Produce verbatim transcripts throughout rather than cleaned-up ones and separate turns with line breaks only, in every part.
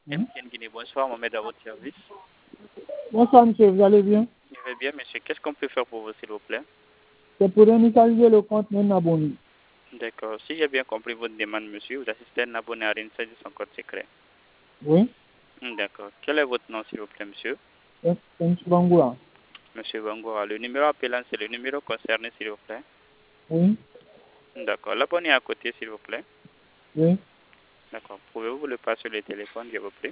M T N Guinée, bonsoir, Mohamed à votre service.
Bonsoir, monsieur, vous allez bien?
Je vais bien, monsieur. Qu'est-ce qu'on peut faire pour vous, s'il vous plaît?
C'est pour initialiser le compte non abonné.
D'accord. Si j'ai bien compris votre demande, monsieur, vous assistez un abonné à réinitialiser son code secret.
Oui?
D'accord. Quel est votre nom, s'il vous plaît, monsieur?
C'est M. Bangoura.
Monsieur Bangoura. Le numéro appelant, c'est le numéro concerné, s'il vous plaît.
Oui?
D'accord. L'abonné à côté, s'il vous plaît.
Oui?
D'accord. Pouvez-vous le passer sur le téléphone, je vous prie?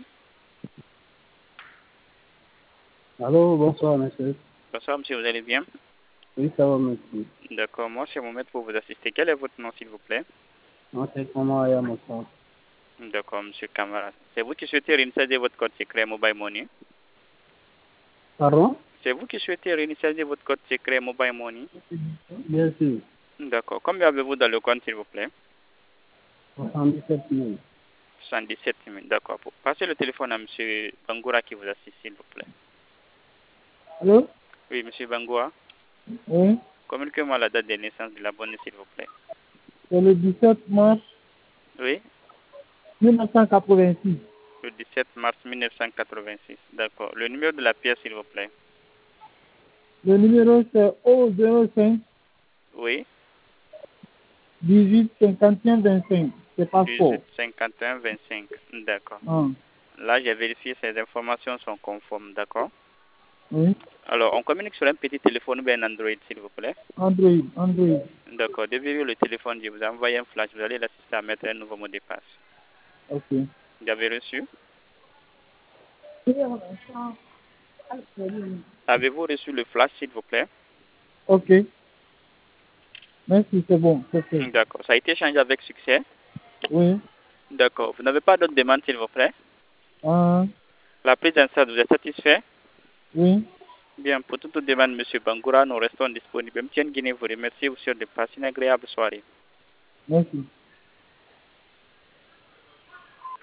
Allô, bonsoir, monsieur.
Bonsoir, monsieur, vous allez bien?
Oui, ça va, monsieur.
D'accord. Moi, c'est Mohamed pour vous assister. Quel est votre nom, s'il vous plaît?
Moi, c'est comment à mon compte.
D'accord, monsieur Kamara. C'est vous qui souhaitez réinitialiser votre code secret Mobile Money?
Pardon?
C'est vous qui souhaitez réinitialiser votre code secret Mobile Money?
Bien sûr.
D'accord. Combien avez-vous dans le compte, s'il vous plaît?
soixante-dix-sept mille.
soixante-dix-sept mille. D'accord. Passez le téléphone à monsieur Bangoura qui vous assiste, s'il vous plaît.
Allô?
Oui, monsieur Bangoura.
Oui?
Communiquez-moi la date de naissance de l'abonné, s'il vous plaît.
C'est le dix-sept mars
Oui,
mille neuf cent quatre-vingt-six.
le dix-sept mars mille neuf cent quatre-vingt-six. D'accord. Le numéro de la pièce, s'il vous plaît.
Le numéro, c'est O zéro cinq
Oui,
dix-huit cinquante et un vingt-cinq. C'est
dix-huit
passeport.
cinquante et un vingt-cinq. D'accord.
Ah.
Là, j'ai vérifié ces informations sont conformes. D'accord.
Oui?
Alors, on communique sur un petit téléphone ou bien un Android, s'il vous plaît.
Android, Android.
D'accord. Depuis le téléphone, je vous ai envoyé un flash. Vous allez l'assister à mettre un nouveau mot de passe.
Ok.
Vous avez reçu? Avez-vous reçu le flash, s'il vous plaît?
Ok. Merci, c'est bon. C'est fait.
D'accord. Ça a été changé avec succès?
Oui?
D'accord. Vous n'avez pas d'autres demandes, s'il vous plaît?
Ah.
La prise en charge, vous êtes satisfait?
Oui?
Bien, pour toute demande, monsieur Bangoura, nous restons disponibles. M T N Guinée vous remercie. Vous souhaite de passer une agréable soirée.
Merci.